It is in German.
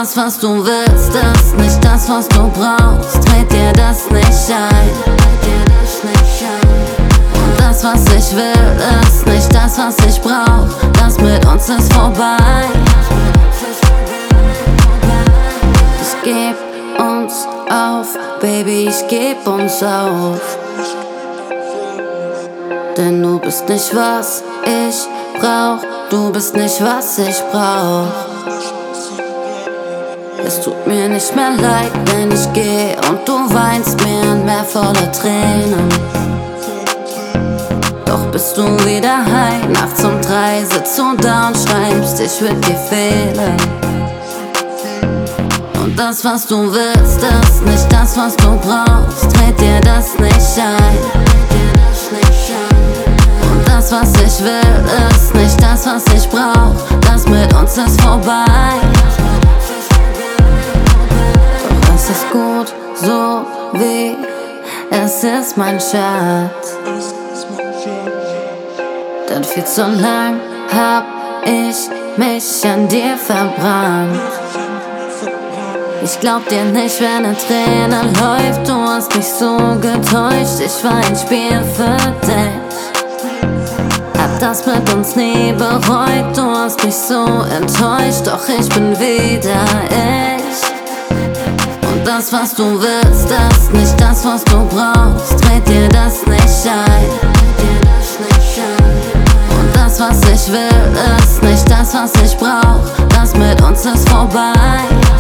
das, was du willst, ist nicht das, was du brauchst. Red dir das nicht ein. Und das, was ich will, ist nicht das, was ich brauch. Das mit uns ist vorbei. Ich geb uns auf, Baby, ich geb uns auf. Denn du bist nicht, was ich brauch. Du bist nicht, was ich brauch. Es tut mir nicht mehr leid, wenn ich geh und du weinst mir ein Meer voller Tränen. Doch bist du wieder high, nachts um 3 sitzt du da und schreibst, ich würd dir fehlen. Und das, was du willst, ist nicht das, was du brauchst. Red dir das nicht ein. Und das, was ich will, ist nicht das, was ich brauch. Das mit uns ist vorbei. Doch es ist gut, so wie es ist, mein Schatz. Denn viel zu lang hab ich mich an dir verbrannt. Ich glaub dir nicht, wenn eine Träne läuft. Du hast mich so getäuscht, ich war ein Spiel für dich. Hab das mit uns nie bereut, du hast mich so enttäuscht. Doch ich bin wieder ich. Und das, was du willst, ist nicht das, was du brauchst. Red dir das nicht ein. Und das, was ich will, ist nicht das, was ich brauch. Das mit uns ist vorbei.